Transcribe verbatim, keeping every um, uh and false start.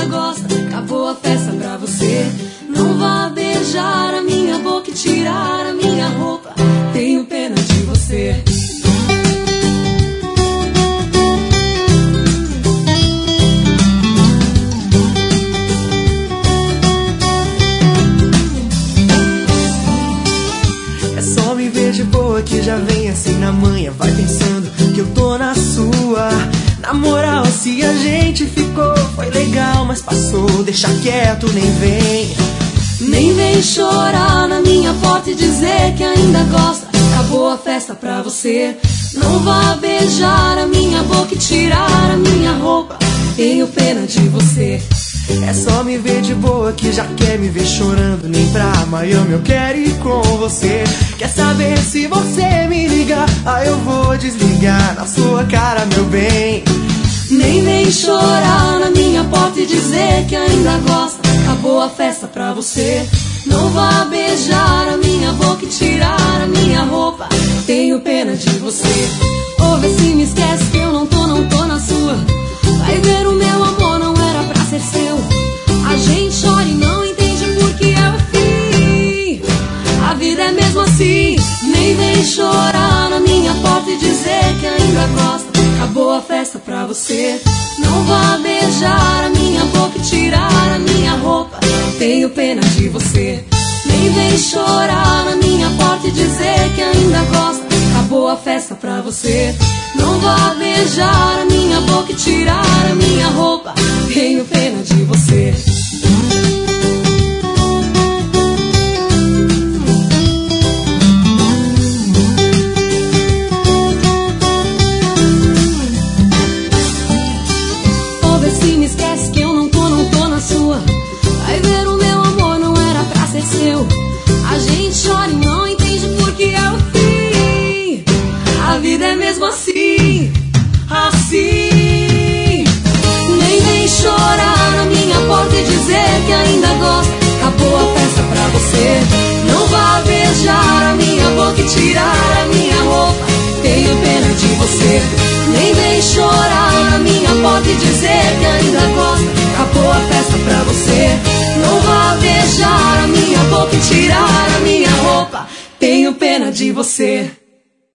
ainda gosta. Acabou a festa pra você. Não vá beijar a minha boca e tirar a minha roupa. Tenho pena de você. É só me ver de boa que já vem assim na manhã. Vai pensando que eu tô na sua. Na moral, se a gente ficou, foi legal, mas passou. Deixa quieto, nem vem. Nem vem chorar na minha porta e dizer que ainda gosta. Acabou a festa pra você. Não vá beijar a minha boca e tirar a minha roupa. Tenho pena de você. É só me ver de boa que já quer me ver chorando. Nem pra Miami eu quero ir com você. Quer saber se você me ligar? Ah, eu vou desligar na sua cara, meu bem. Nem vem chorar na minha porta e dizer que ainda gosta. Acabou a festa pra você. Não vá beijar a minha boca e tirar a minha roupa. Tenho pena de você. Ou vê se me esquece que eu não tô, não tô na sua. Vai ver, o meu amor não era pra ser seu. A gente chora e não entende porque é o fim. A vida é mesmo assim. Nem vem chorar na minha porta e dizer que ainda gosta. Acabou a festa pra você. Não vá beijar a minha boca e tirar a minha roupa. Tenho pena de você. Nem vem chorar na minha porta e dizer que ainda gosta. Acabou a festa pra você. Não vá beijar a minha boca e tirar a minha roupa. Tenho pena de você. Ou vê se me esquece que eu não tô, não tô na sua. Vai ver, o meu amor não era pra ser seu. A gente chora e não entende porque é o fim. A vida é mesmo assim, assim. Nem vem chorar na minha porta e dizer que ainda gosta. Acabou a festa pra você. Não vá beijar a minha boca e tirar a minha roupa. Tenho pena de você. Nem vem chorar na minha porta e dizer que ainda gosta. Acabou a festa pra você. Não vá beijar a minha boca e tirar a minha roupa. Tenho pena de você.